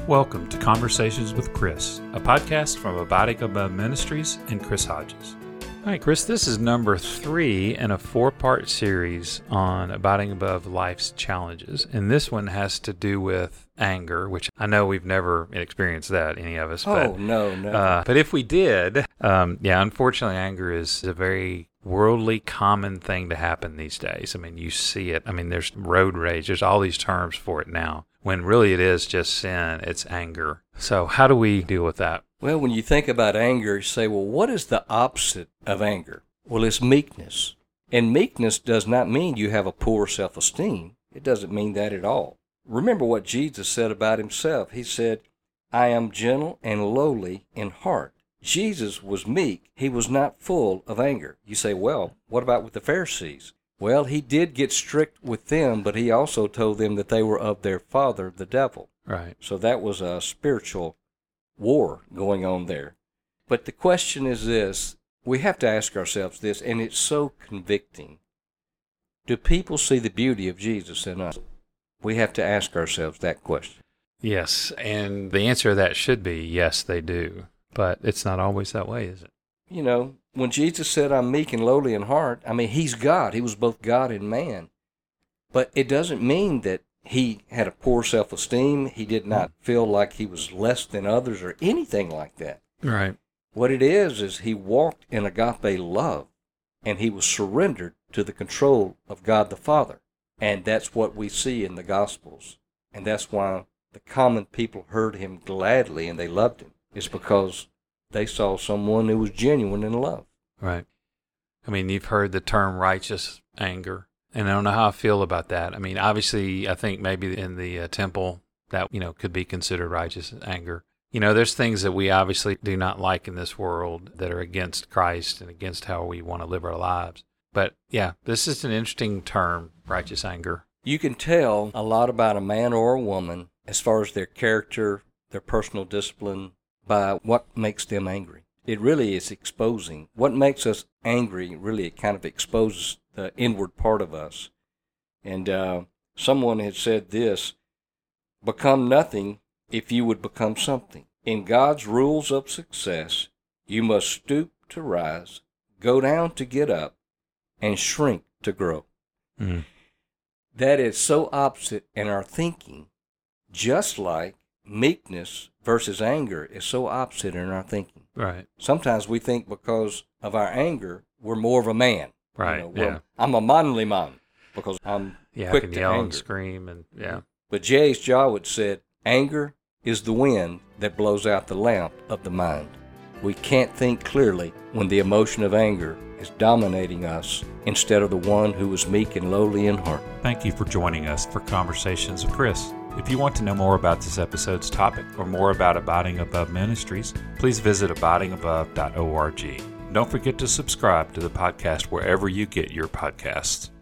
Welcome to Conversations with Chris, a podcast from Abiding Above Ministries and Chris Hodges. All right, Chris, this is number 3 in a 4-part series on abiding above life's challenges. And this one has to do with anger, which I know we've never experienced that, any of us. No. But if we did, unfortunately, anger is a very worldly common thing to happen these days. I mean, you see it. I mean, there's road rage. There's all these terms for it now, when really it is just sin. It's anger. So how do we deal with that? Well, when you think about anger, you say, well, what is the opposite of anger? Well, it's meekness. And meekness does not mean you have a poor self-esteem. It doesn't mean that at all. Remember what Jesus said about himself. He said, I am gentle and lowly in heart. Jesus was meek. He was not full of anger. You say, well, what about with the Pharisees? Well, he did get strict with them, but he also told them that they were of their father, the devil. Right. So that was a spiritual war going on there. But the question is this, we have to ask ourselves this, and it's so convicting. Do people see the beauty of Jesus in us? We have to ask ourselves that question. Yes, and the answer to that should be yes, they do. But it's not always that way, is it? You know, when Jesus said, I'm meek and lowly in heart, I mean, he's God. He was both God and man. But it doesn't mean that he had a poor self-esteem. He did not feel like he was less than others or anything like that. Right. What it is he walked in agape love, and he was surrendered to the control of God the Father. And that's what we see in the Gospels. And that's why the common people heard him gladly and they loved him. It's because they saw someone who was genuine in love. Right. I mean, you've heard the term righteous anger. And I don't know how I feel about that. I mean, obviously, I think maybe in the temple that, could be considered righteous anger. There's things that we obviously do not like in this world that are against Christ and against how we want to live our lives. But yeah, this is an interesting term, righteous anger. You can tell a lot about a man or a woman as far as their character, their personal discipline, by what makes them angry. It really is exposing. What makes us angry, really, it kind of exposes the inward part of us. And someone had said this, become nothing if you would become something. In God's rules of success, you must stoop to rise, go down to get up, and shrink to grow. Mm. That is so opposite in our thinking, just like meekness versus anger is so opposite in our thinking. Right. Sometimes we think because of our anger, we're more of a man. Right. I'm a manly man because I'm quick I can to yell anger. and scream and But J.H. Jowett said, anger is the wind that blows out the lamp of the mind. We can't think clearly when the emotion of anger is dominating us instead of the one who is meek and lowly in heart. Thank you for joining us for Conversations with Chris. If you want to know more about this episode's topic or more about Abiding Above Ministries, please visit abidingabove.org. Don't forget to subscribe to the podcast wherever you get your podcasts.